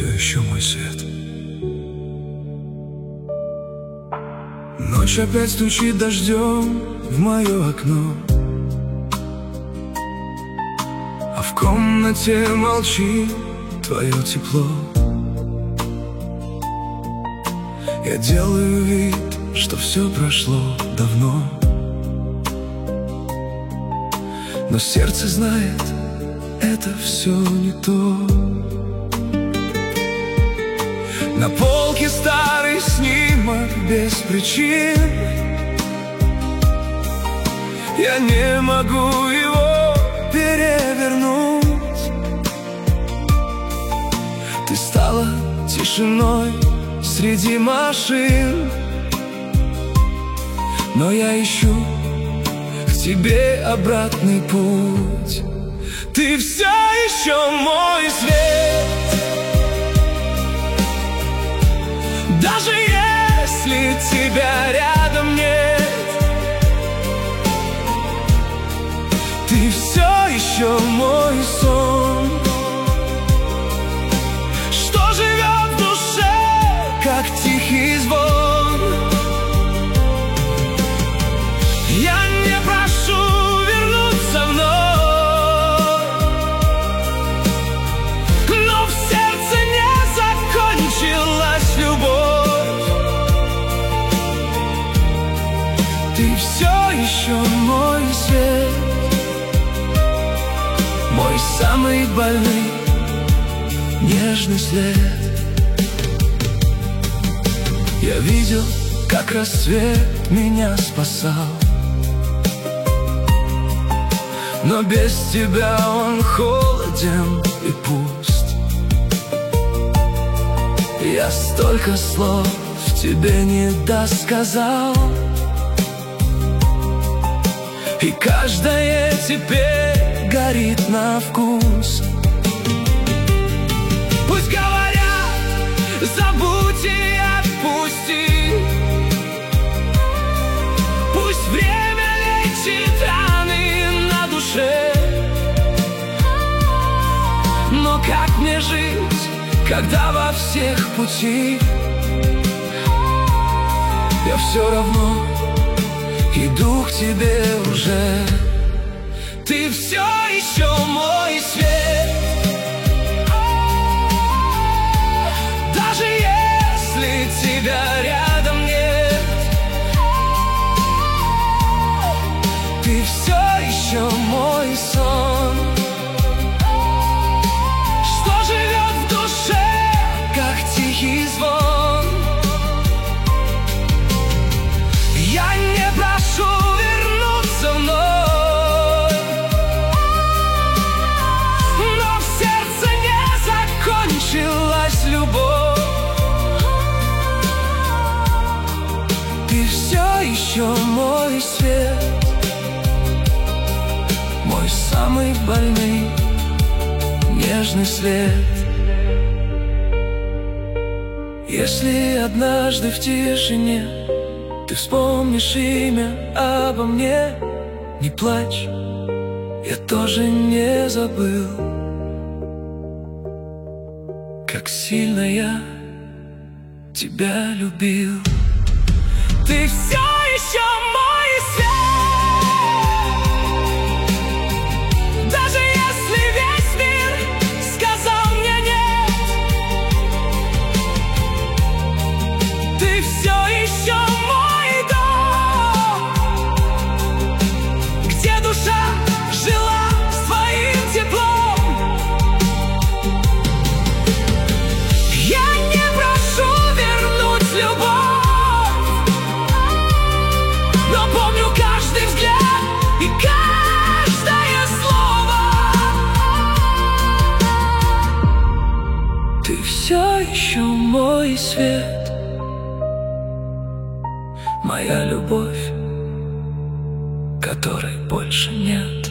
все еще мой свет. Ночь опять стучит дождем в мое окно, а в комнате молчит твое тепло. Я делаю вид, что все прошло давно, но сердце знает, это все не то. На полке старый снимок без причин, я не могу его перевернуть. Ты стала тишиной среди машин, но я ищу к тебе обратный путь. Ты все еще мой свет, даже если тебя рядом нет. Ты все еще мой сон, что живет в душе, как тихий звон. Я не прошу вернуться вновь, но в сердце не закончилась любовь. Ты все еще мой свет, мой самый больной, нежный след. Я видел, как рассвет меня спасал, но без тебя он холоден и пуст. Я столько слов тебе не досказал, и каждое теперь горит на вкус. Пусть говорят, забудь и отпусти, пусть время лечит раны на душе. Но как мне жить, когда во всех пути я все равно иду к тебе уже. Ты все еще мой свет, даже если тебя рядом нет. Ты все еще мой сон, что живет в душе, как тихий звон. Я не прошу вернуться вновь, но в сердце не закончилась любовь. Ты все еще мой свет, мой самый больной, нежный след. Если однажды в тишине ты вспомнишь имя обо мне, не плачь, я тоже не забыл, как сильно я тебя любил. Ты все еще мой свет, даже если весь мир сказал мне нет. Ты все еще мой дом, где душа жила своим теплом. Я не прошу вернуть любовь, но помню каждый взгляд и каждое слово. Ты все еще мой свет, моя любовь, которой больше нет.